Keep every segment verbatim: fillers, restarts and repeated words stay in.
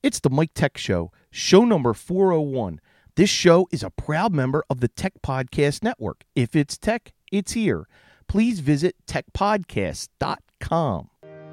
It's the Mike Tech Show, show number four oh one. This show is a proud member of the Tech Podcast Network. If it's tech, it's here. Please visit tech podcast dot com.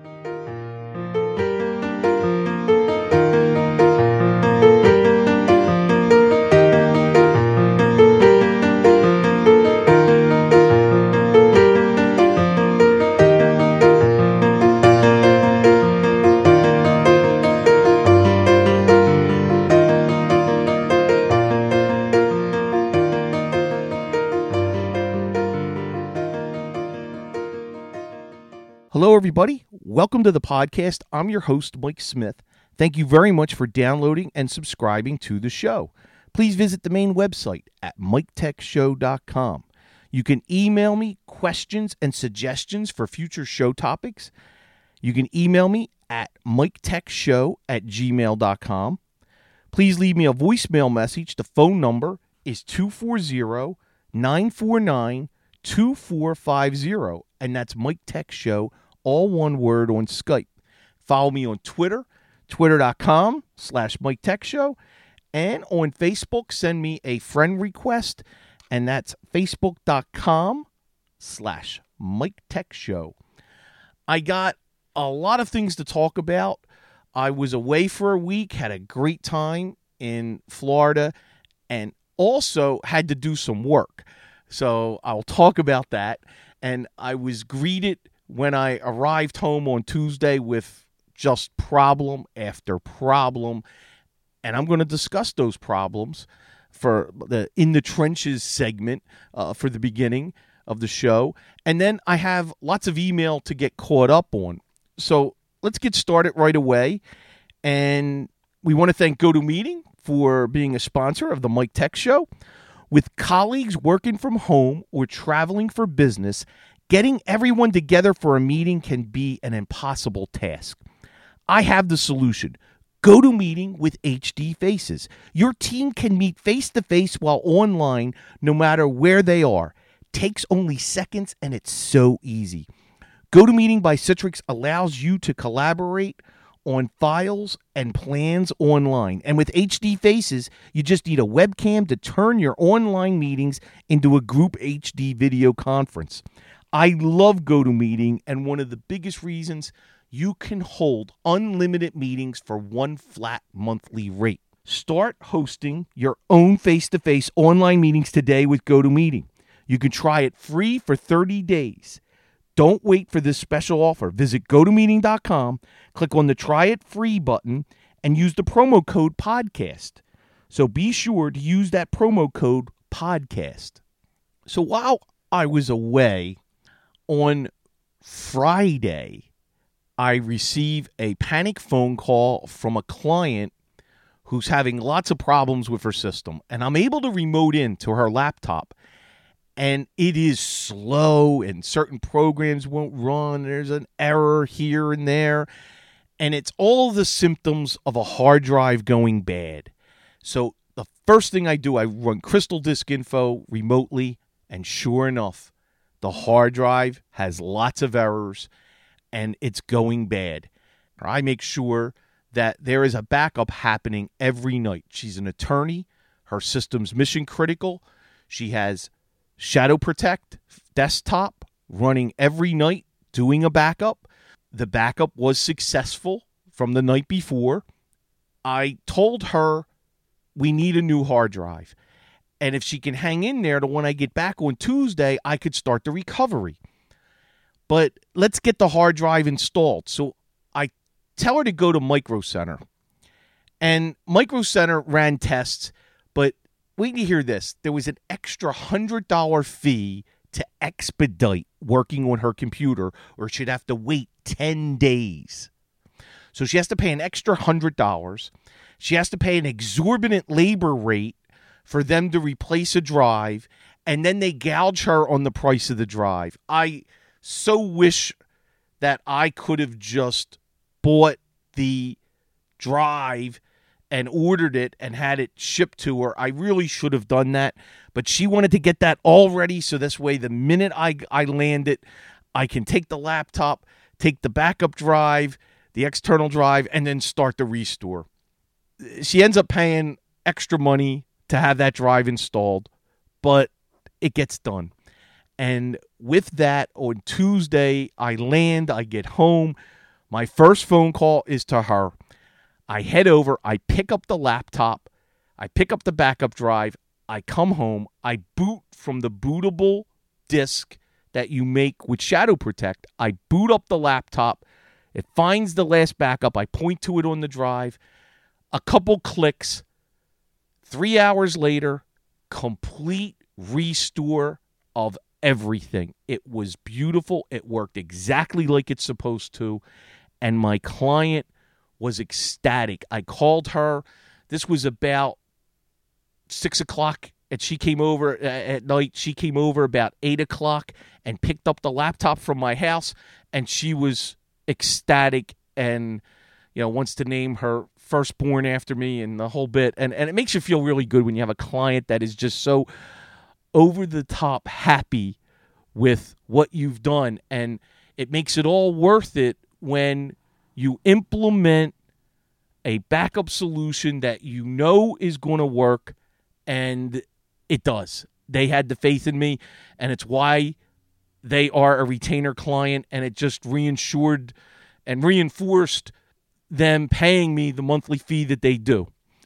Hello, everybody. Welcome to the podcast. I'm your host, Mike Smith. Thank you very much for downloading and subscribing to the show. Please visit the main website at mike tech show dot com. You can email me questions and suggestions for future show topics. You can email me at mike tech show at gmail dot com. Please leave me a voicemail message. The phone number is two four zero, nine four nine, two four five zero, and that's Mike Tech Show, all one word, on Skype. Follow me on Twitter, twitter.com slash Mike Tech Show, and on Facebook, send me a friend request, and that's facebook.com slash Mike Tech Show. I got a lot of things to talk about. I was away for a week, had a great time in Florida, and also had to do some work. So I'll talk about that. And I was greeted when I arrived home on Tuesday with just problem after problem. And I'm going to discuss those problems for the In the Trenches segment uh, for the beginning of the show. And then I have lots of email to get caught up on. So let's get started right away. And we want to thank GoToMeeting for being a sponsor of the Mike Tech Show. With colleagues working from home or traveling for business, getting everyone together for a meeting can be an impossible task. I have the solution. GoToMeeting with H D Faces. Your team can meet face-to-face while online no matter where they are. Takes only seconds and it's so easy. GoToMeeting by Citrix allows you to collaborate on files and plans online. And with H D Faces, you just need a webcam to turn your online meetings into a group H D video conference. I love GoToMeeting, and one of the biggest reasons, you can hold unlimited meetings for one flat monthly rate. Start hosting your own face-to-face online meetings today with GoToMeeting. You can try it free for thirty days. Don't wait for this special offer. Visit go to meeting dot com, click on the Try It Free button, and use the promo code podcast. So be sure to use that promo code podcast. So while I was away on Friday, I received a panic phone call from a client who's having lots of problems with her system. And I'm able to remote in to her laptop. And it is slow, and certain programs won't run. There's an error here and there. And it's all the symptoms of a hard drive going bad. So the first thing I do, I run Crystal Disk Info remotely. And sure enough, the hard drive has lots of errors, and it's going bad. I make sure that there is a backup happening every night. She's an attorney. Her system's mission critical. She has Shadow Protect desktop running every night, doing a backup. The backup was successful from the night before. I told her we need a new hard drive. And if she can hang in there to when I get back on Tuesday, I could start the recovery. But let's get the hard drive installed. So I tell her to go to Micro Center. And Micro Center ran tests, but wait to hear this. There was an extra one hundred dollars fee to expedite working on her computer, or she'd have to wait ten days. So she has to pay an extra one hundred dollars. She has to pay an exorbitant labor rate for them to replace a drive, and then they gouge her on the price of the drive. I so wish that I could have just bought the drive and ordered it and had it shipped to her. I really should have done that, but she wanted to get that all ready, so this way the minute I, I land it, I can take the laptop, take the backup drive, the external drive, and then start the restore. she ends up paying extra money to have that drive installed, but it gets done. And with that, on Tuesday, I land, I get home. My first phone call is to her. I head over, I pick up the laptop, I pick up the backup drive, I come home, I boot from the bootable disk that you make with Shadow Protect. I boot up the laptop, it finds the last backup, I point to it on the drive, a couple clicks, three hours later, complete restore of everything. It was beautiful, it worked exactly like it's supposed to, and my client was ecstatic. I called her. This was about six o'clock, and she came over uh, at night. She came over about eight o'clock and picked up the laptop from my house, and she was ecstatic and, you know, wants to name her firstborn after me and the whole bit. And, and it makes you feel really good when you have a client that is just so over-the-top happy with what you've done, and it makes it all worth it when you implement a backup solution that you know is going to work, and it does. They had the faith in me, and it's why they are a retainer client, and it just reinsured and reinforced them paying me the monthly fee that they do.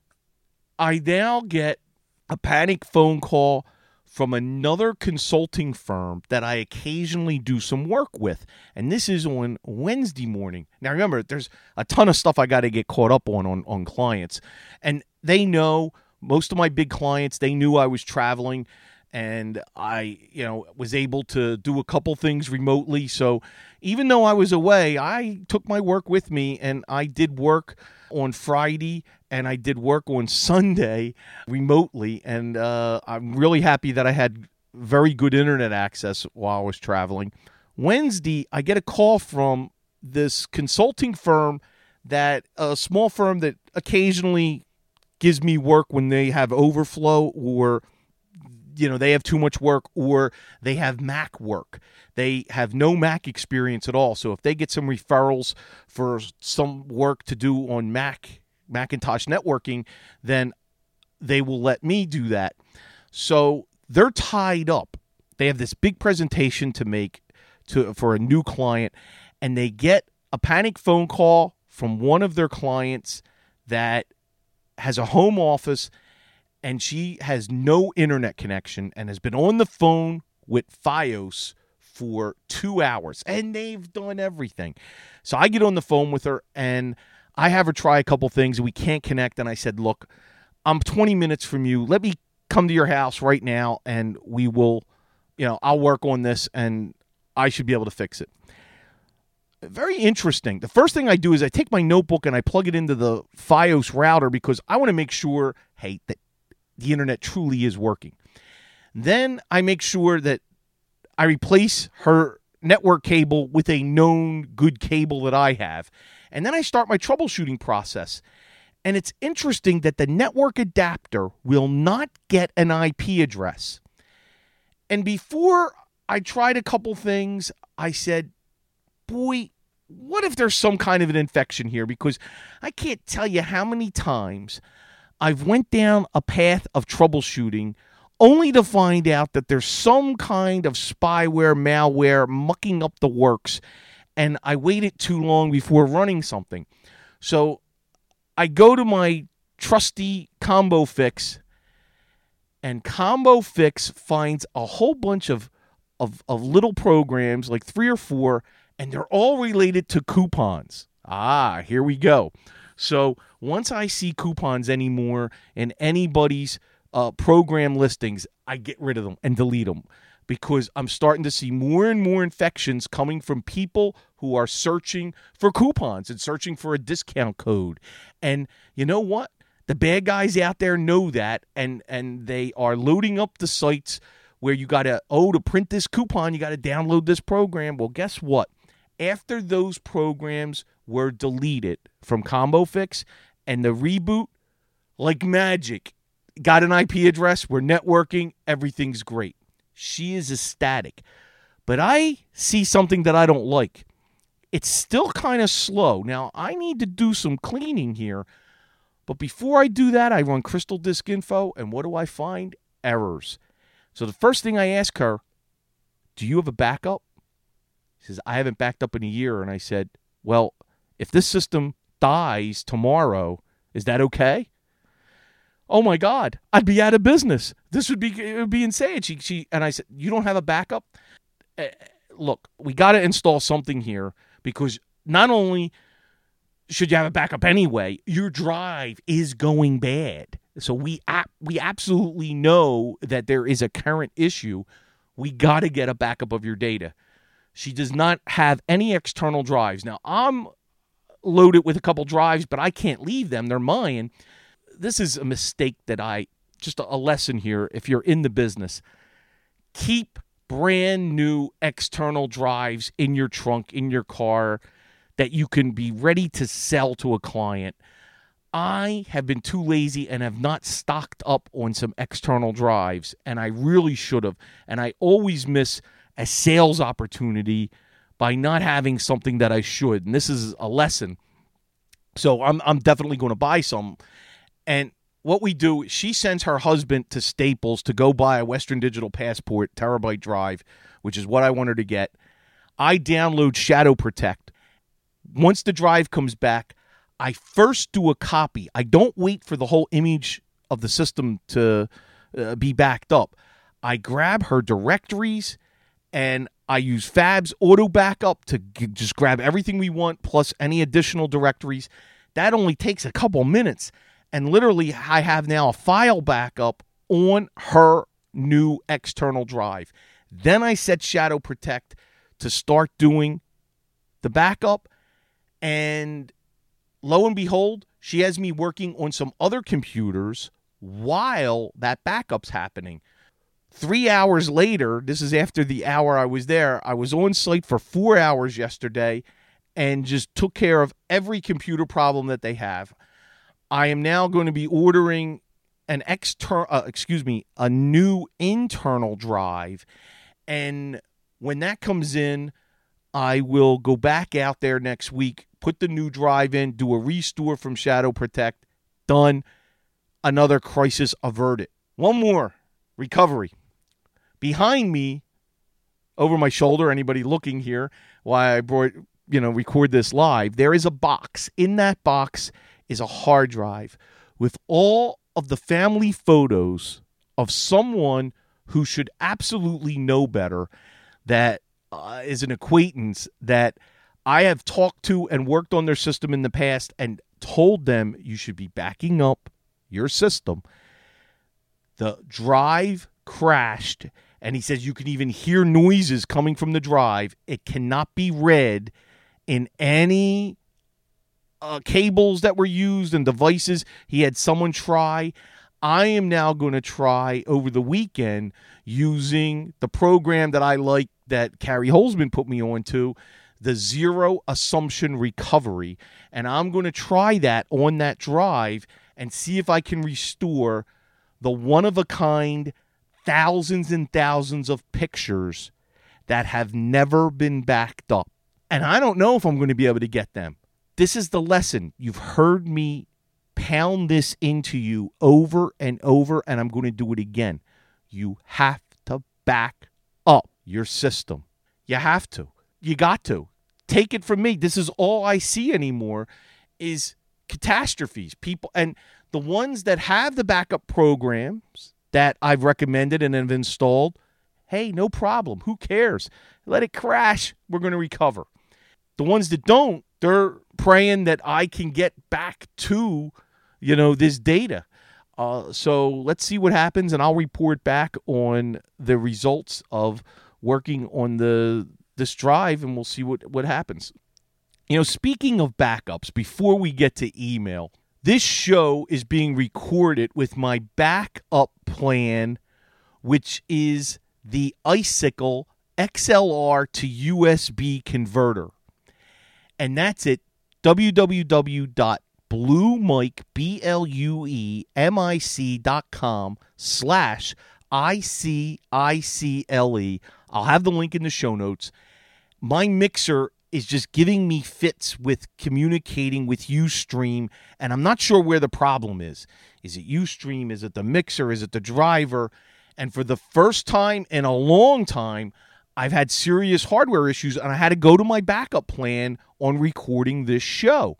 I now get a panic phone call from another consulting firm that I occasionally do some work with. And this is on Wednesday morning. Now, remember, there's a ton of stuff I got to get caught up on, on on clients. And they know, most of my big clients, they knew I was traveling. And I, you know, was able to do a couple things remotely. So even though I was away, I took my work with me, and I did work on Friday, and I did work on Sunday remotely, and uh, I'm really happy that I had very good internet access while I was traveling. Wednesday, I get a call from this consulting firm, that a small firm that occasionally gives me work when they have overflow, or, you know, they have too much work, or they have Mac work. They have no Mac experience at all. So if they get some referrals for some work to do on Mac, Macintosh networking, then they will let me do that. So they're tied up. They have this big presentation to make to for a new client, and they get a panic phone call from one of their clients that has a home office, and she has no internet connection and has been on the phone with Fios for two hours, and they've done everything. So I get on the phone with her, and I have her try a couple things, and we can't connect. And I said, look, I'm twenty minutes from you. Let me come to your house right now, and we will, you know, I'll work on this, and I should be able to fix it. Very interesting. The first thing I do is I take my notebook and I plug it into the Fios router, because I want to make sure, hey, that the internet truly is working. Then I make sure that I replace her network cable with a known good cable that I have. And then I start my troubleshooting process. And it's interesting that the network adapter will not get an I P address. And before I tried a couple things, I said, boy, what if there's some kind of an infection here? Because I can't tell you how many times I've went down a path of troubleshooting only to find out that there's some kind of spyware, malware mucking up the works, and I waited too long before running something. So I go to my trusty Combo Fix, and Combo Fix finds a whole bunch of, of, of little programs, like three or four, and they're all related to coupons. Ah, here we go. So once I see coupons anymore in anybody's uh, program listings, I get rid of them and delete them, because I'm starting to see more and more infections coming from people who are searching for coupons and searching for a discount code. And you know what? The bad guys out there know that, and, and they are loading up the sites where you got to, oh, to print this coupon, you got to download this program. Well, guess what? After those programs were deleted from Combo Fix and the reboot, like magic, got an I P address, we're networking, everything's great. She is ecstatic. But I see something that I don't like. It's still kind of slow. Now, I need to do some cleaning here, But before I do that, I run Crystal Disk Info, and what do I find? Errors. So the first thing I ask her, do you have a backup? She says, I haven't backed up in a year. And I said, well, if this system dies tomorrow, is that okay? Oh my God, I'd be out of business. This would be it would be insane. She she and I said, you don't have a backup? Uh, look, we got to install something here because not only should you have a backup anyway, your drive is going bad. So we ap- we absolutely know that there is a current issue. We got to get a backup of your data. She does not have any external drives. Now, I'm loaded with a couple drives, but I can't leave them. They're mine. This is a mistake that I, just a lesson here, if you're in the business, keep brand new external drives in your trunk, in your car, that you can be ready to sell to a client. I have been too lazy and have not stocked up on some external drives, and I really should have. And I always miss a sales opportunity by not having something that I should. And this is a lesson. So I'm I'm definitely going to buy some. And what we do, she sends her husband to Staples to go buy a Western Digital Passport terabyte drive, which is what I want her to get. I download Shadow Protect. Once the drive comes back, I first do a copy. I don't wait for the whole image of the system to uh, be backed up. I grab her directories and I use Fab's auto backup to g- just grab everything we want plus any additional directories. That only takes a couple minutes. And literally, I have now a file backup on her new external drive. Then I set Shadow Protect to start doing the backup. And lo and behold, she has me working on some other computers while that backup's happening. Three hours later, this is after the hour I was there, I was on site for four hours yesterday and just took care of every computer problem that they have. I am now going to be ordering an external, uh, excuse me, a new internal drive. And when that comes in, I will go back out there next week, put the new drive in, do a restore from Shadow Protect. Done. Another crisis averted. One more. Recovery. Behind me, over my shoulder, anybody looking here, while I brought, you know, record this live, there is a box. In that box is a hard drive with all of the family photos of someone who should absolutely know better, that uh, is an acquaintance that I have talked to and worked on their system in the past and told them you should be backing up your system. The drive crashed, and he says you can even hear noises coming from the drive. It cannot be read in any Uh, cables that were used and devices. He had someone try. I am now going to try over the weekend using the program that I like that Carrie Holzman put me on to, the Zero Assumption Recovery. And I'm going to try that on that drive and see if I can restore the one-of-a-kind thousands and thousands of pictures that have never been backed up. And I don't know if I'm going to be able to get them. This is the lesson. You've heard me pound this into you over and over, and I'm going to do it again. You have to back up your system. You have to. You got to. Take it from me. This is all I see anymore is catastrophes. People, and the ones that have the backup programs that I've recommended and have installed, hey, no problem. Who cares? Let it crash. We're going to recover. The ones that don't, they're praying that I can get back to, you know, this data. Uh, so let's see what happens, and I'll report back on the results of working on the this drive, and we'll see what, what happens. You know, speaking of backups, before we get to email, this show is being recorded with my backup plan, which is the Icicle X L R to U S B converter. And that's at www.bluemic, B L U E M I C dot com slash I C I C L E. I'll have the link in the show notes. My mixer is just giving me fits with communicating with Ustream, and I'm not sure where the problem is. Is it Ustream? Is it the mixer? Is it the driver? And for the first time in a long time, I've had serious hardware issues, and I had to go to my backup plan on recording this show.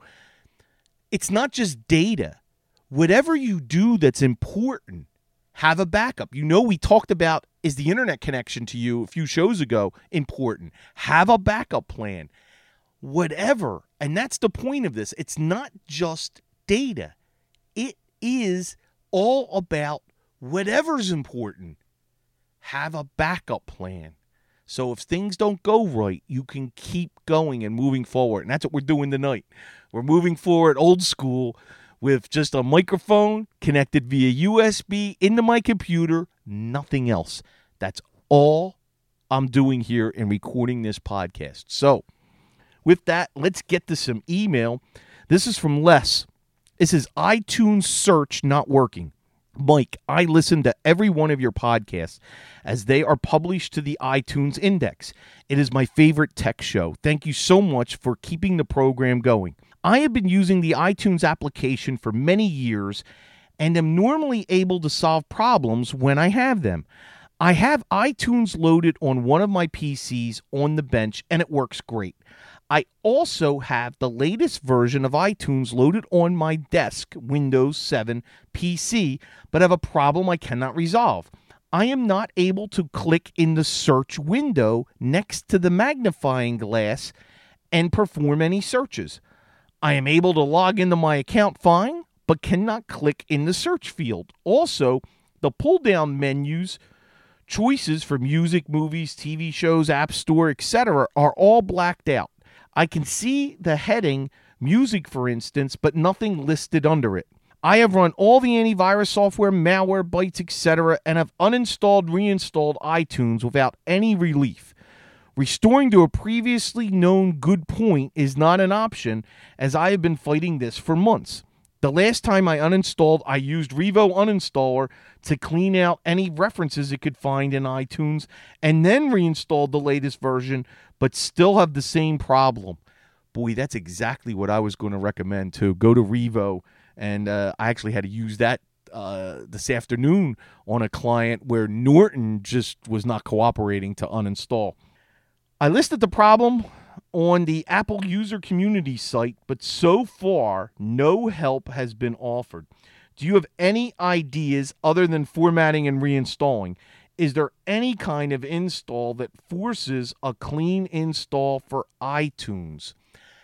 It's not just data. Whatever you do that's important, have a backup. You know, we talked about, is the internet connection to you a few shows ago important? Have a backup plan. Whatever. And that's the point of this. It's not just data. It is all about whatever's important. Have a backup plan. So if things don't go right, you can keep going and moving forward. And that's what we're doing tonight. We're moving forward old school with just a microphone connected via U S B into my computer, nothing else. That's all I'm doing here in recording this podcast. So with that, let's get to some email. This is from Les. It says, iTunes search not working. Mike, I listen to every one of your podcasts as they are published to the iTunes index. It is my favorite tech show. Thank you so much for keeping the program going. I have been using the iTunes application for many years and am normally able to solve problems when I have them. I have iTunes loaded on one of my P Cs on the bench, and it works great. I also have the latest version of iTunes loaded on my desk Windows seven P C, but have a problem I cannot resolve. I am not able to click in the search window next to the magnifying glass and perform any searches. I am able to log into my account fine, but cannot click in the search field. Also, the pull-down menus, choices for music, movies, T V shows, App Store, et cetera are all blacked out. I can see the heading, music for instance, but nothing listed under it. I have run all the antivirus software, malware, bytes, et cetera, and have uninstalled, reinstalled iTunes without any relief. Restoring to a previously known good point is not an option, as I have been fighting this for months. The last time I uninstalled, I used Revo Uninstaller to clean out any references it could find in iTunes, and then reinstalled the latest version, but still have the same problem. Boy, that's exactly what I was going to recommend too. Go to Revo, and uh, I actually had to use that uh, this afternoon on a client where Norton just was not cooperating to uninstall. I listed the problem on the Apple user community site, but so far, no help has been offered. Do you have any ideas other than formatting and reinstalling? Is there any kind of install that forces a clean install for iTunes?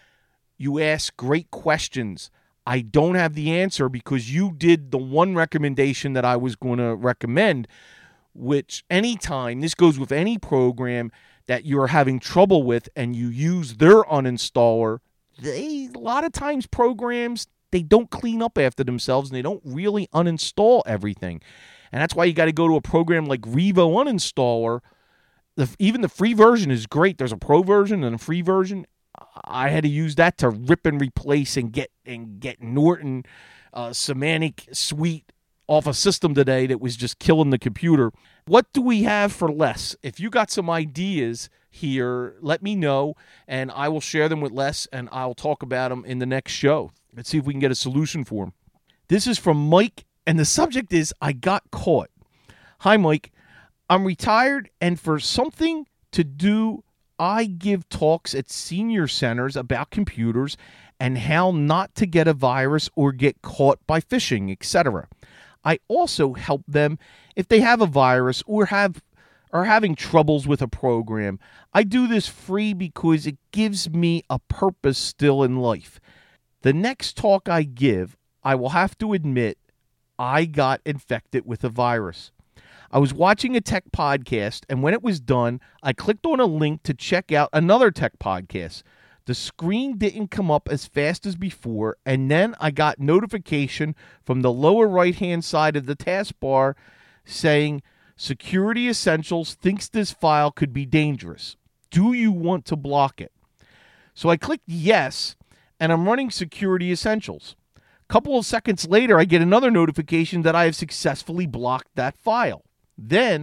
You ask great questions. I don't have the answer because you did the one recommendation that I was going to recommend, which anytime, this goes with any program that you're having trouble with and you use their uninstaller, they, a lot of times programs, they don't clean up after themselves and they don't really uninstall everything. And that's why you got to go to a program like Revo Uninstaller. The, even the free version is great. There's a pro version and a free version. I had to use that to rip and replace and get and get Norton uh, Semantic Suite off a system today that was just killing the computer. What do we have for Les? If you got some ideas here, let me know, and I will share them with Les, and I'll talk about them in the next show. Let's see if we can get a solution for him. This is from Mike, and the subject is, I got caught. Hi, Mike. I'm retired, and for something to do, I give talks at senior centers about computers and how not to get a virus or get caught by phishing, et cetera. I also help them if they have a virus or have are having troubles with a program. I do this free because it gives me a purpose still in life. The next talk I give, I will have to admit I got infected with a virus. I was watching a tech podcast, and when it was done, I clicked on a link to check out another tech podcast. The screen didn't come up as fast as before, and then I got notification from the lower right-hand side of the taskbar saying, Security Essentials thinks this file could be dangerous. Do you want to block it? So I clicked yes, and I'm running Security Essentials. A couple of seconds later, I get another notification that I have successfully blocked that file. Then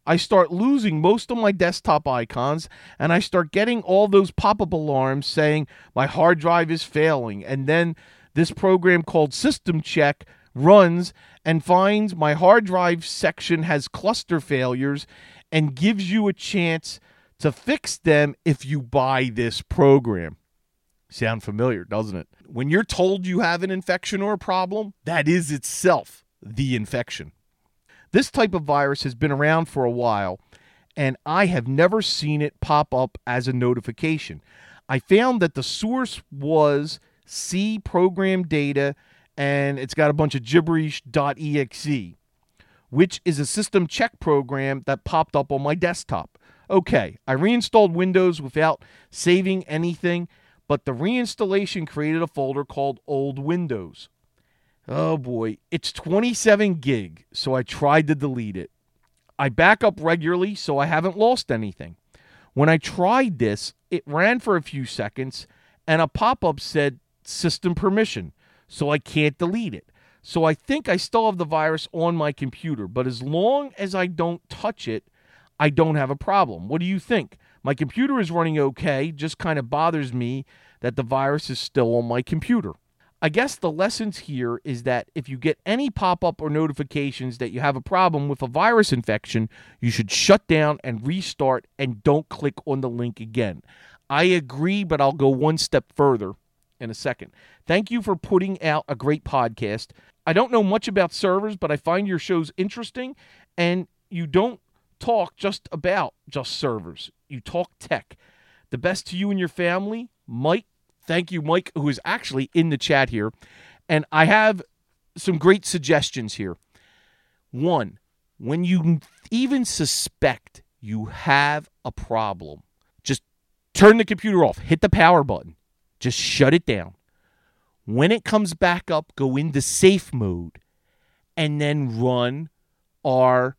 I start losing most of my desktop icons, and I start getting all those pop-up alarms saying my hard drive is failing. And then this program called System Check runs and finds my hard drive section has cluster failures and gives you a chance to fix them if you buy this program. Sound familiar, doesn't it? When you're told you have an infection or a problem, that is itself the infection. This type of virus has been around for a while, and I have never seen it pop up as a notification. I found that the source was C program data, and it's got a bunch of gibberish .exe, which is a system check program that popped up on my desktop. Okay, I reinstalled Windows without saving anything, but the reinstallation created a folder called Old Windows. Oh boy, it's twenty-seven gig, so I tried to delete it. I back up regularly, so I haven't lost anything. When I tried this, it ran for a few seconds, and a pop-up said system permission, so I can't delete it. So I think I still have the virus on my computer, but as long as I don't touch it, I don't have a problem. What do you think? My computer is running okay, just kind of bothers me that the virus is still on my computer. I guess the lessons here is that if you get any pop-up or notifications that you have a problem with a virus infection, you should shut down and restart and don't click on the link again. I agree, but I'll go one step further in a second. Thank you for putting out a great podcast. I don't know much about servers, but I find your shows interesting, and you don't talk just about just servers. You talk tech. The best to you and your family, Mike. Thank you, Mike, who is actually in the chat here. And I have some great suggestions here. One, when you even suspect you have a problem, just turn the computer off. Hit the power button. Just shut it down. When it comes back up, go into safe mode and then run our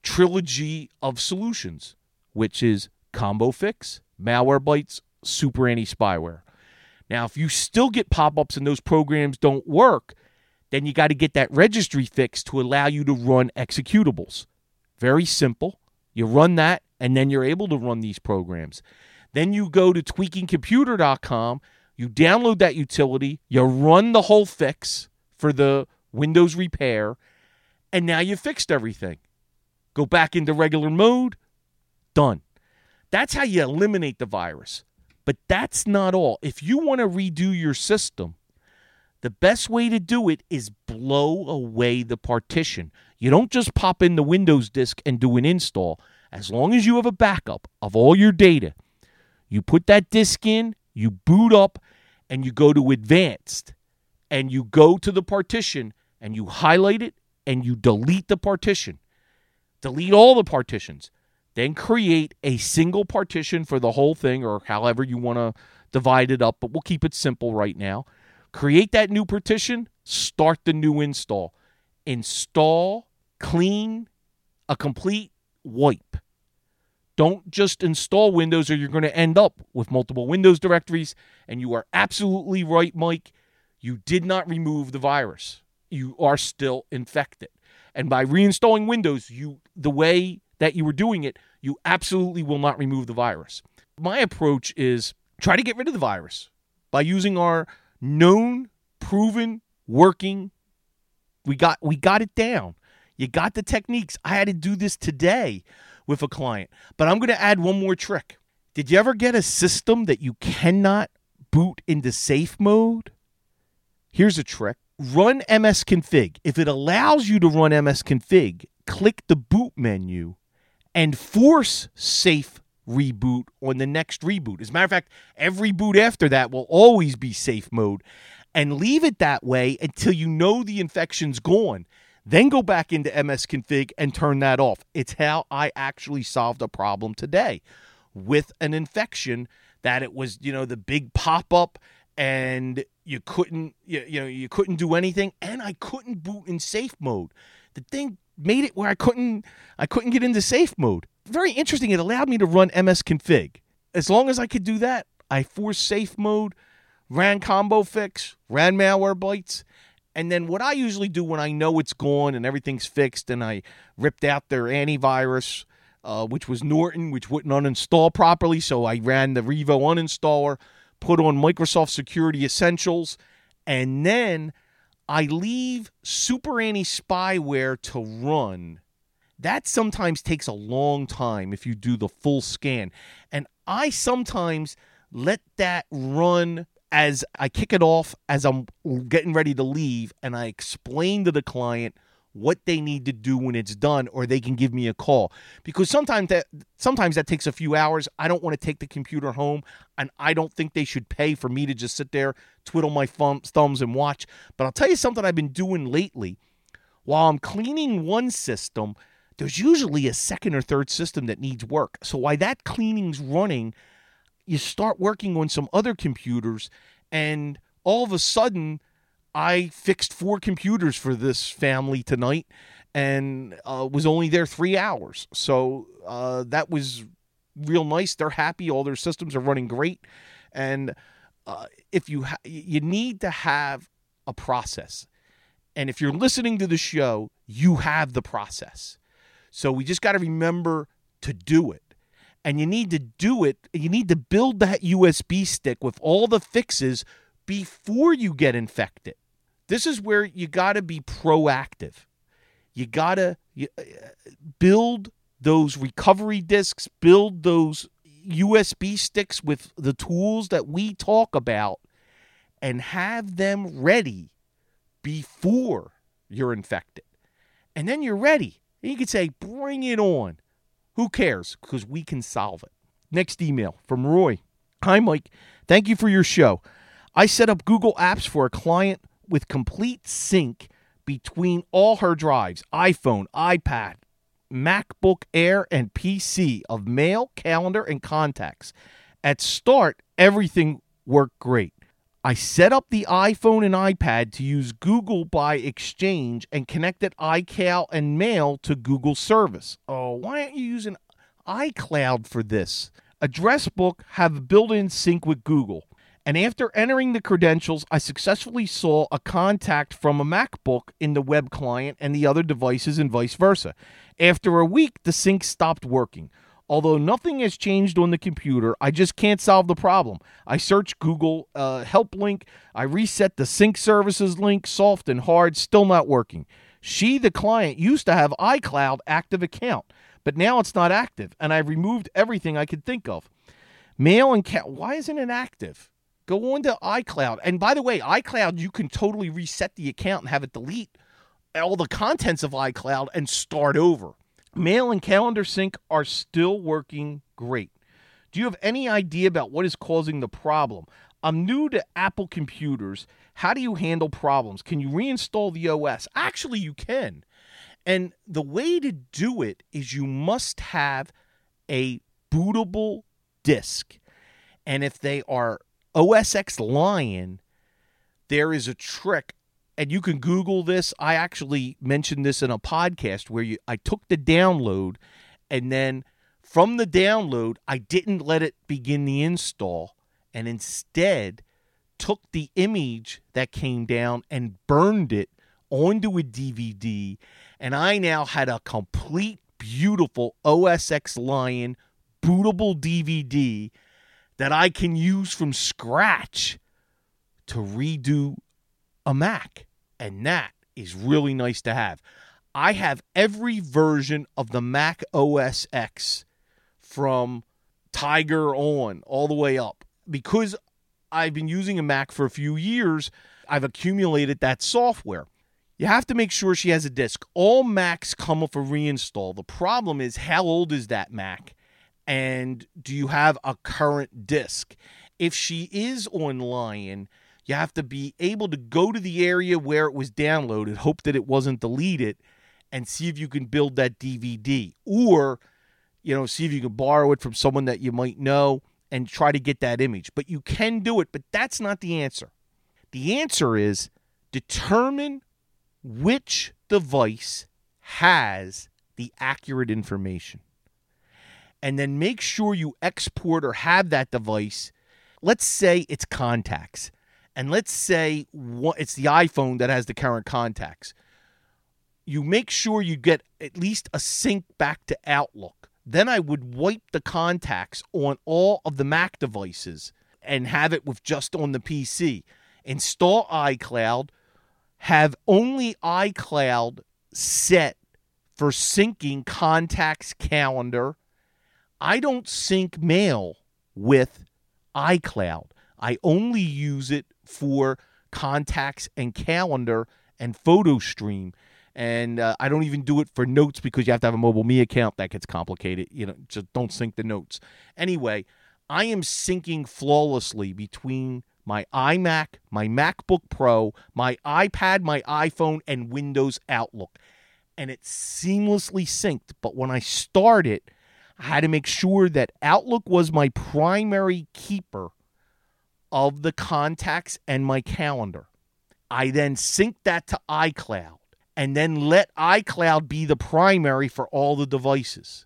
trilogy of solutions, which is Combo Fix, Malwarebytes, Super Anti-Spyware. Now, if you still get pop-ups and those programs don't work, then you got to get that registry fixed to allow you to run executables. Very simple. You run that, and then you're able to run these programs. Then you go to tweaking computer dot com, you download that utility, you run the whole fix for the Windows repair, and now you've fixed everything. Go back into regular mode, done. That's how you eliminate the virus. But that's not all. If you want to redo your system, the best way to do it is blow away the partition. You don't just pop in the Windows disk and do an install. As long as you have a backup of all your data, you put that disk in, you boot up, and you go to Advanced, and you go to the partition, and you highlight it, and you delete the partition. Delete all the partitions. Then create a single partition for the whole thing, or however you want to divide it up, but we'll keep it simple right now. Create that new partition, start the new install. Install, clean, a complete wipe. Don't just install Windows or you're going to end up with multiple Windows directories, and you are absolutely right, Mike. You did not remove the virus. You are still infected. And by reinstalling Windows, you the way that you were doing it, you absolutely will not remove the virus. My approach is try to get rid of the virus by using our known, proven, working. We got we got it down. You got the techniques. I had to do this today with a client. But I'm going to add one more trick. Did you ever get a system that you cannot boot into safe mode? Here's a trick. Run msconfig. If it allows you to run msconfig, click the boot menu and force safe reboot on the next reboot. As a matter of fact, every boot after that will always be safe mode, and leave it that way until you know the infection's gone. Then go back into msconfig and turn that off. It's how I actually solved a problem today with an infection that it was, you know, the big pop-up and you couldn't, you, you know, you couldn't do anything, and I couldn't boot in safe mode. The thing made it where I couldn't I couldn't get into safe mode. Very interesting. It allowed me to run msconfig. As long as I could do that, I forced safe mode, ran Combo Fix, ran Malwarebytes, and then what I usually do when I know it's gone and everything's fixed and I ripped out their antivirus, uh, which was Norton, which wouldn't uninstall properly. So I ran the Revo uninstaller, put on Microsoft Security Essentials, and then I leave Super Anti-Spyware to run. That sometimes takes a long time if you do the full scan. And I sometimes let that run as I kick it off as I'm getting ready to leave, and I explain to the client what they need to do when it's done, or they can give me a call. Because sometimes that sometimes that takes a few hours. I don't want to take the computer home, and I don't think they should pay for me to just sit there, twiddle my thumb, thumbs, and watch. But I'll tell you something I've been doing lately. While I'm cleaning one system, there's usually a second or third system that needs work. So while that cleaning's running, you start working on some other computers, and all of a sudden, I fixed four computers for this family tonight, and uh, was only there three hours. So uh, that was real nice. They're happy. All their systems are running great. And uh, if you ha- you need to have a process, and if you're listening to the show, you have the process. So we just got to remember to do it. And you need to do it. You need to build that U S B stick with all the fixes before you get infected. This is where you got to be proactive. You got to build those recovery disks, build those U S B sticks with the tools that we talk about, and have them ready before you're infected. And then you're ready. And you can say, bring it on. Who cares? Because we can solve it. Next email from Roy. Hi, Mike. Thank you for your show. I set up Google Apps for a client with complete sync between all her drives, iPhone, iPad, MacBook Air, and P C of mail, calendar, and contacts. At start, everything worked great. I set up the iPhone and iPad to use Google by Exchange and connected iCal and Mail to Google service. Oh, why aren't you using iCloud for this? Address Book have a built-in sync with Google. And after entering the credentials, I successfully saw a contact from a MacBook in the web client and the other devices and vice versa. After a week, the sync stopped working. Although nothing has changed on the computer, I just can't solve the problem. I searched Google uh, help link. I reset the sync services link, soft and hard, still not working. She, the client, used to have iCloud active account, but now it's not active, and I've removed everything I could think of. Mail and cal- why isn't it active? Go on to iCloud. And by the way, iCloud, you can totally reset the account and have it delete all the contents of iCloud and start over. Mail and calendar sync are still working great. Do you have any idea about what is causing the problem? I'm new to Apple computers. How do you handle problems? Can you reinstall the O S? Actually, you can. And the way to do it is you must have a bootable disk. And if they are O S X Lion, there is a trick. And you can Google this. I actually mentioned this in a podcast where you, I took the download, and then from the download, I didn't let it begin the install, and instead took the image that came down and burned it onto a D V D, and I now had a complete, beautiful O S X Lion bootable D V D that I can use from scratch to redo a Mac. And that is really nice to have. I have every version of the Mac O S X from Tiger on all the way up. Because I've been using a Mac for a few years, I've accumulated that software. You have to make sure she has a disk. All Macs come with a reinstall. The problem is, how old is that Mac? And do you have a current disk? If she is on Lion, you have to be able to go to the area where it was downloaded, hope that it wasn't deleted, and see if you can build that D V D. Or, you know, see if you can borrow it from someone that you might know and try to get that image. But you can do it, but that's not the answer. The answer is determine which device has the accurate information. And then make sure you export or have that device. Let's say it's contacts. And let's say it's the iPhone that has the current contacts. You make sure you get at least a sync back to Outlook Then I would wipe the contacts on all of the Mac devices and have it with just on the P C. Install iCloud, have only iCloud set for syncing contacts, calendar. I don't sync mail with iCloud. I only use it for contacts and calendar and photo stream. And uh, I don't even do it for notes because you have to have a Mobile Me account. That gets complicated. You know, just don't sync the notes. Anyway, I am syncing flawlessly between my iMac, my MacBook Pro, my iPad, my iPhone, and Windows Outlook. And it's seamlessly synced. But when I start it, I had to make sure that Outlook was my primary keeper of the contacts and my calendar. I then synced that to iCloud and then let iCloud be the primary for all the devices.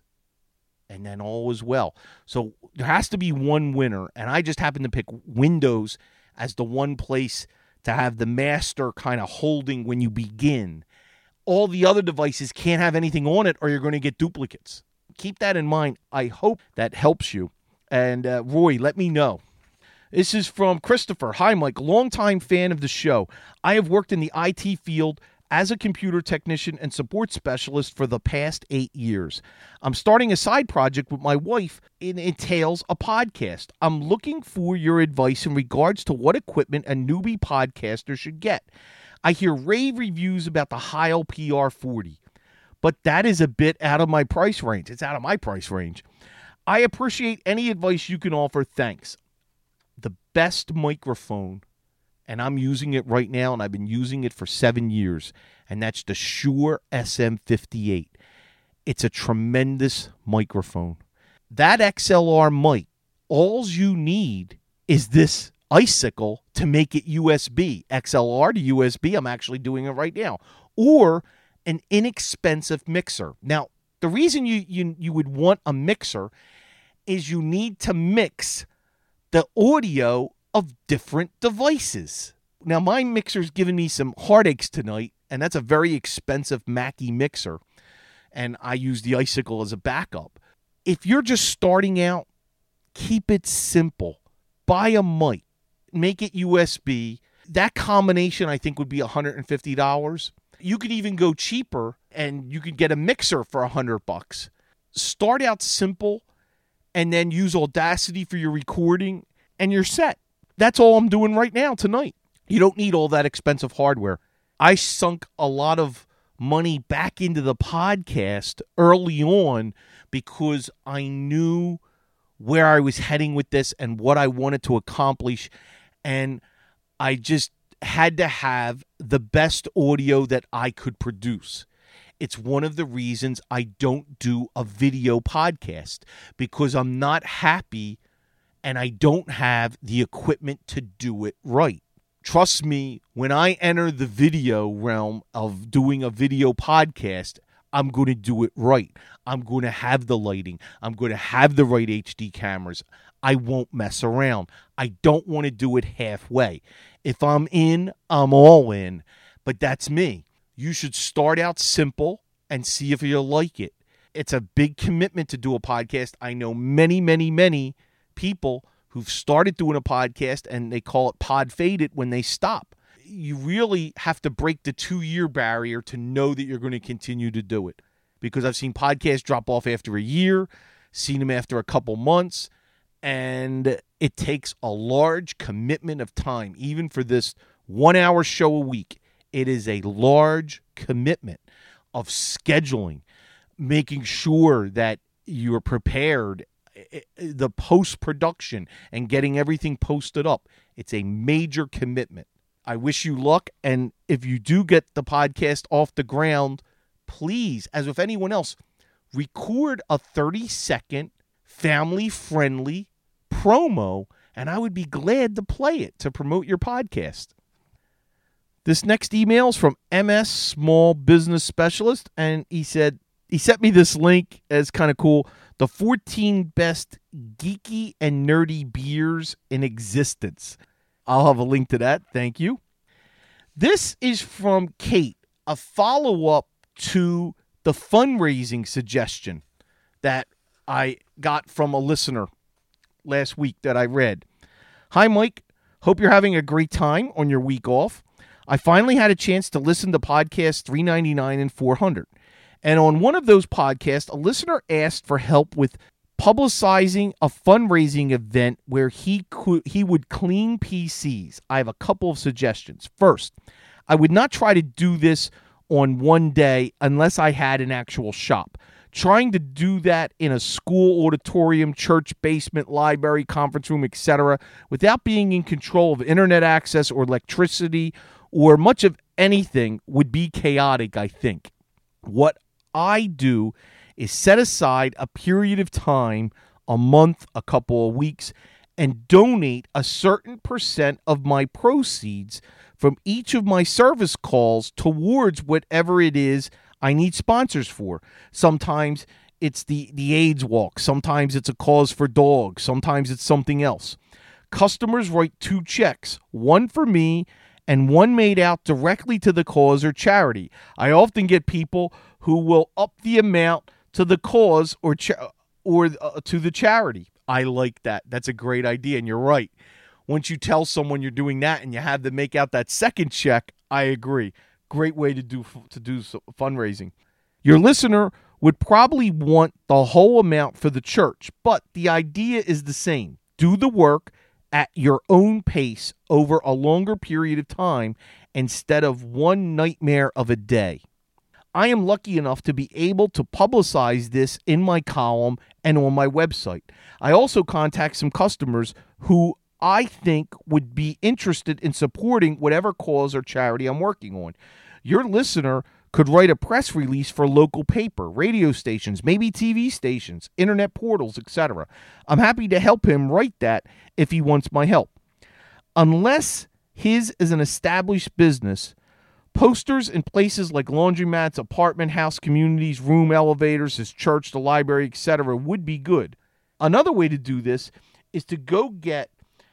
And then all was well. So there has to be one winner, and I just happen to pick Windows as the one place to have the master kind of holding when you begin. All the other devices can't have anything on it or you're going to get duplicates. Keep that in mind. I hope that helps you. And uh, Roy, let me know. This is from Christopher. Hi, Mike. Longtime fan of the show. I have worked in the I T field as a computer technician and support specialist for the past eight years. I'm starting a side project with my wife. It entails a podcast. I'm looking for your advice in regards to what equipment a newbie podcaster should get. I hear rave reviews about the Heil P R forty, but that is a bit out of my price range. It's out of my price range. I appreciate any advice you can offer. Thanks. The best microphone, and I'm using it right now, and I've been using it for seven years, and that's the Shure S M fifty-eight. It's a tremendous microphone. That X L R mic, all you need is this icicle to make it U S B. X L R to U S B, I'm actually doing it right now. Or an inexpensive mixer. Now, the reason you, you, you would want a mixer is you need to mix the audio of different devices. Now, my mixer's giving me some heartaches tonight, and that's a very expensive Mackie mixer, and I use the icicle as a backup. If you're just starting out, keep it simple. Buy a mic. Make it U S B. That combination, I think, would be one hundred fifty dollars. You could even go cheaper, and you could get a mixer for one hundred bucks. Start out simple, and then use Audacity for your recording, and you're set. That's all I'm doing right now tonight. You don't need all that expensive hardware. I sunk a lot of money back into the podcast early on because I knew where I was heading with this and what I wanted to accomplish, and I just had to have the best audio that I could produce. It's one of the reasons I don't do a video podcast, because I'm not happy and I don't have the equipment to do it right. Trust me, when I enter the video realm of doing a video podcast, I'm going to do it right. I'm going to have the lighting. I'm going to have the right H D cameras. I won't mess around. I don't want to do it halfway. If I'm in, I'm all in. But that's me. You should start out simple and see if you like it. It's a big commitment to do a podcast. I know many, many, many people who've started doing a podcast and they call it pod faded when they stop. You really have to break the two-year barrier to know that you're going to continue to do it. Because I've seen podcasts drop off after a year, seen them after a couple months, and it takes a large commitment of time. Even for this one-hour show a week, it is a large commitment of scheduling, making sure that you're prepared, the post-production, and getting everything posted up. It's a major commitment. I wish you luck, and if you do get the podcast off the ground, please, as with anyone else, record a thirty-second family-friendly promo, and I would be glad to play it to promote your podcast. This next email is from M S Small Business Specialist, and he said, he sent me this link as kind of cool. The fourteen best geeky and nerdy beers in existence. I'll have a link to that. Thank you. This is from Kate, a follow-up to the fundraising suggestion that I got from a listener last week that I read. Hi, Mike. Hope you're having a great time on your week off. I finally had a chance to listen to podcasts three ninety-nine and four hundred. And on one of those podcasts, a listener asked for help with publicizing a fundraising event where he could he would clean P Cs. I have a couple of suggestions. First, I would not try to do this on one day unless I had an actual shop. Trying to do that in a school auditorium, church basement, library, conference room, et cetera, without being in control of internet access or electricity or much of anything would be chaotic, I think. What I do is set aside a period of time, a month, a couple of weeks, and donate a certain percent of my proceeds from each of my service calls towards whatever it is I need sponsors for. Sometimes it's the, the AIDS walk. Sometimes it's a cause for dogs. Sometimes it's something else. Customers write two checks, one for me and one made out directly to the cause or charity. I often get people who will up the amount to the cause or cha- or uh, to the charity. I like that. That's a great idea, and you're right. Once you tell someone you're doing that and you have them make out that second check, I agree. Great way to do to do fundraising. Your listener would probably want the whole amount for the church, but the idea is the same. Do the work at your own pace over a longer period of time instead of one nightmare of a day. I am lucky enough to be able to publicize this in my column and on my website. I also contact some customers who I think would be interested in supporting whatever cause or charity I'm working on. Your listener could write a press release for a local paper, radio stations, maybe T V stations, internet portals, et cetera. I'm happy to help him write that if he wants my help. Unless his is an established business, posters in places like laundromats, apartment house communities, room elevators, his church, the library, et cetera would be good. Another way to do this is to go get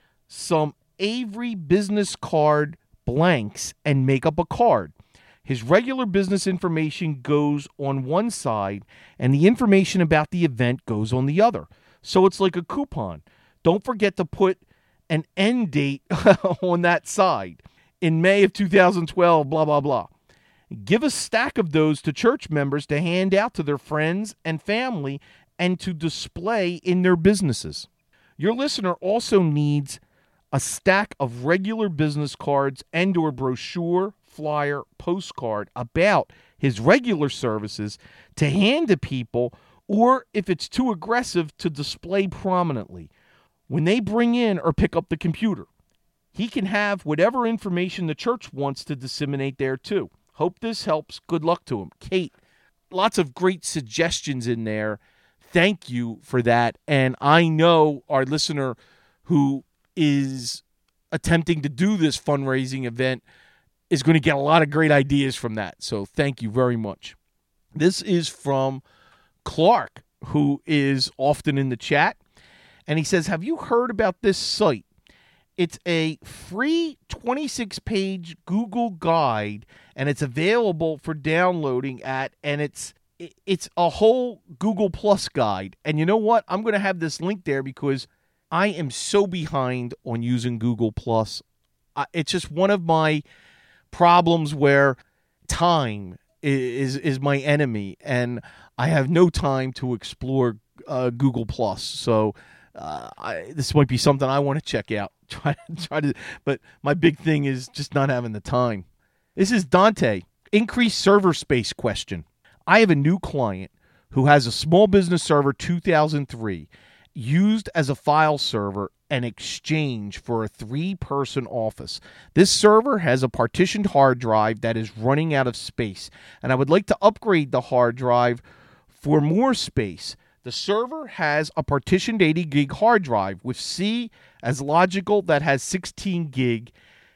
some Avery business card blanks and make up a card. His regular business information goes on one side and the information about the event goes on the other. So it's like a coupon. Don't forget to put an end date on that side. In May of two thousand twelve, blah, blah, blah. Give a stack of those to church members to hand out to their friends and family and to display in their businesses. Your listener also needs a stack of regular business cards and or brochure, flyer, postcard about his regular services to hand to people, or if it's too aggressive, to display prominently when they bring in or pick up the computer. He can have whatever information the church wants to disseminate there too. Hope this helps. Good luck to him. Kate, lots of great suggestions in there. Thank you for that. And I know our listener who is attempting to do this fundraising event is going to get a lot of great ideas from that. So thank you very much. This is from Clark, who is often in the chat. And he says, have you heard about this site? It's a free twenty-six page Google guide, and it's available for downloading at, and it's it's a whole Google Plus guide. And you know what? I'm going to have this link there because I am so behind on using Google Plus. Uh, it's just one of my problems where time is is my enemy, and I have no time to explore uh, Google Plus. So uh, I, this might be something I want to check out. Try to try to, but my big thing is just not having the time. This is Dante. Increased server space question. I have a new client who has a small business server two thousand three used as a file server and exchange for a three-person office. This server has a partitioned hard drive that is running out of space, and I would like to upgrade the hard drive for more space. The server has a partitioned eighty gig hard drive with C as logical that has sixteen gig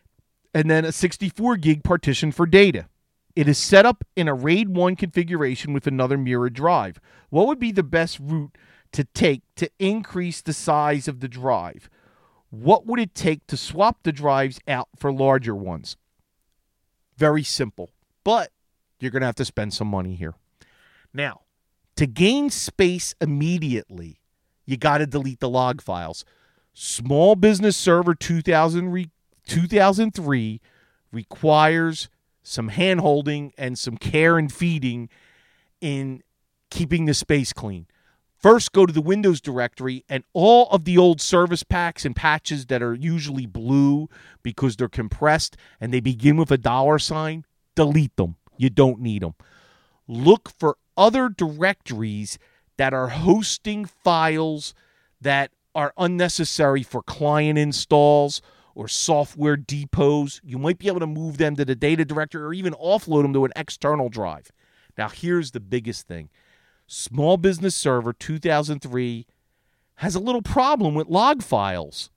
and then a sixty-four gig partition for data. It is set up in a RAID one configuration with another mirrored drive. What would be the best route to take to increase the size of the drive? What would it take to swap the drives out for larger ones? Very simple, but you're going to have to spend some money here. Now, To gain space immediately, you got to delete the log files. Small Business Server two thousand re- two thousand three requires some hand-holding and some care and feeding in keeping the space clean. First, go to the Windows directory, and all of the old service packs and patches that are usually blue because they're compressed and they begin with a dollar sign, delete them. You don't need them. Look for other directories that are hosting files that are unnecessary for client installs or software depots. You might be able to move them to the data directory or even offload them to an external drive. Now, here's the biggest thing. Small Business Server two thousand three has a little problem with log files.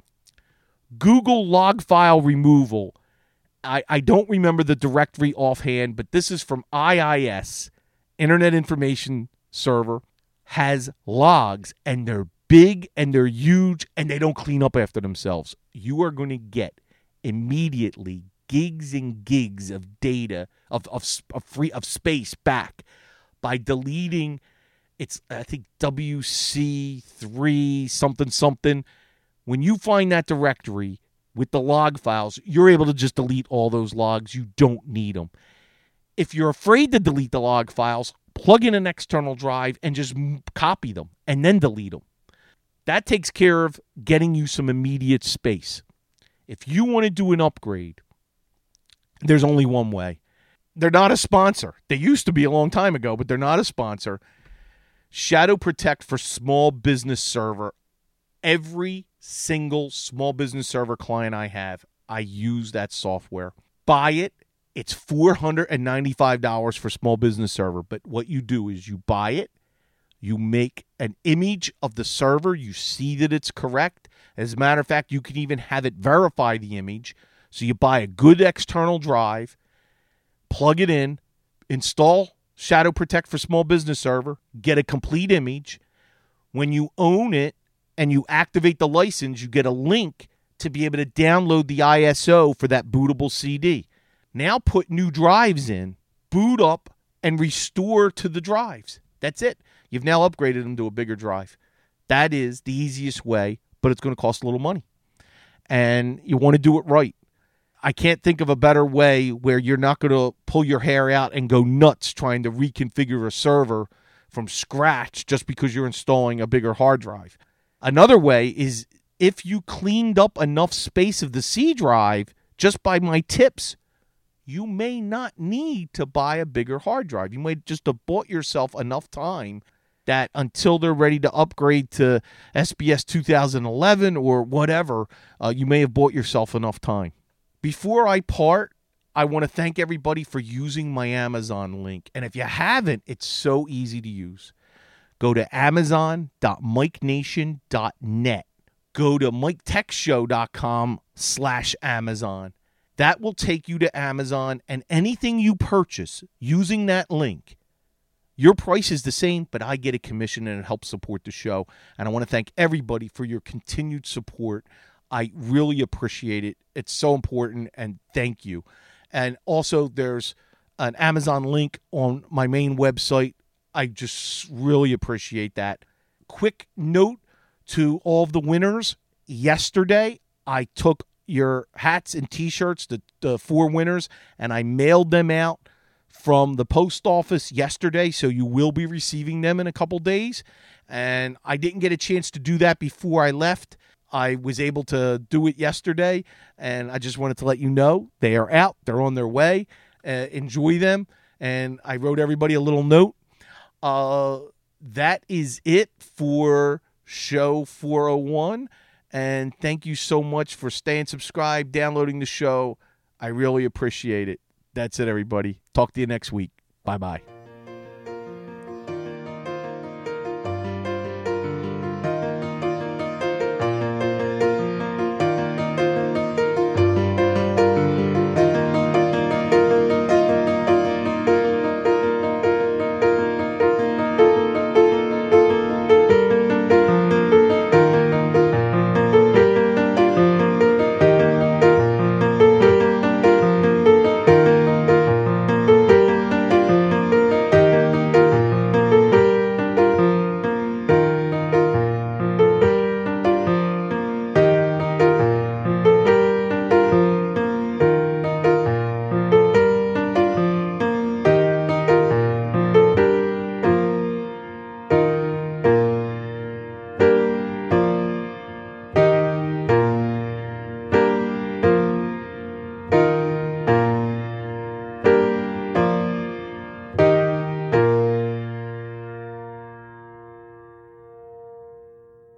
Google log file removal. I, I don't remember the directory offhand, but this is from I I S, Internet Information Server, has logs, and they're big and they're huge and they don't clean up after themselves. You are going to get immediately gigs and gigs of data, of, of, of, free, of space back by deleting. It's, I think, W C three something something. When you find that directory with the log files, you're able to just delete all those logs. You don't need them. If you're afraid to delete the log files, plug in an external drive and just copy them and then delete them. That takes care of getting you some immediate space. If you want to do an upgrade, there's only one way. They're not a sponsor. They used to be a long time ago, but they're not a sponsor. Shadow Protect for Small Business Server. Every single small business server client I have, I use that software. Buy it. It's four hundred ninety-five dollars for Small Business Server. But what you do is you buy it. You make an image of the server. You see that it's correct. As a matter of fact, you can even have it verify the image. So you buy a good external drive, plug it in, install Shadow Protect for Small Business Server, get a complete image. When you own it and you activate the license, you get a link to be able to download the I S O for that bootable C D. Now put new drives in, boot up, and restore to the drives. That's it. You've now upgraded them to a bigger drive. That is the easiest way, but it's going to cost a little money. And you want to do it right. I can't think of a better way where you're not going to pull your hair out and go nuts trying to reconfigure a server from scratch just because you're installing a bigger hard drive. Another way is if you cleaned up enough space of the C drive just by my tips, you may not need to buy a bigger hard drive. You might just have bought yourself enough time that until they're ready to upgrade to S B S two thousand eleven or whatever, uh, you may have bought yourself enough time. Before I part, I want to thank everybody for using my Amazon link. And if you haven't, it's so easy to use. Go to amazon dot mike nation dot net. Go to mike tech show dot com slash Amazon. That will take you to Amazon, and anything you purchase using that link, your price is the same, but I get a commission and it helps support the show. And I want to thank everybody for your continued support. I really appreciate it. It's so important, and thank you. And also, there's an Amazon link on my main website. I just really appreciate that. Quick note to all of the winners. Yesterday, I took your hats and T-shirts, the, the four winners, and I mailed them out from the post office yesterday, so you will be receiving them in a couple days. And I didn't get a chance to do that before I left. I was able to do it yesterday, and I just wanted to let you know they are out. They're on their way. Uh, enjoy them. And I wrote everybody a little note. Uh, that is it for show four oh one. And thank you so much for staying subscribed, downloading the show. I really appreciate it. That's it, everybody. Talk to you next week. Bye-bye.